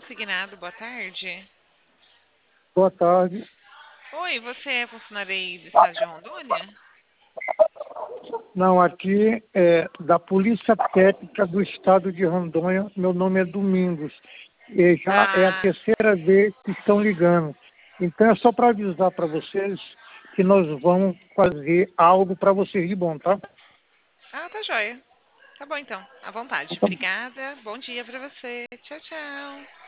consignado, boa tarde. Boa tarde. Oi, você é funcionário aí do estado de Rondônia? Não, aqui é da Polícia Técnica do Estado de Rondônia. Meu nome é Domingos. E já é a Ah, terceira vez que estão ligando. Então é só para avisar para vocês que nós vamos fazer algo para vocês de bom, tá? tá joia. Tá bom então, à vontade. Tá Obrigada, bom dia pra você. Tchau, tchau.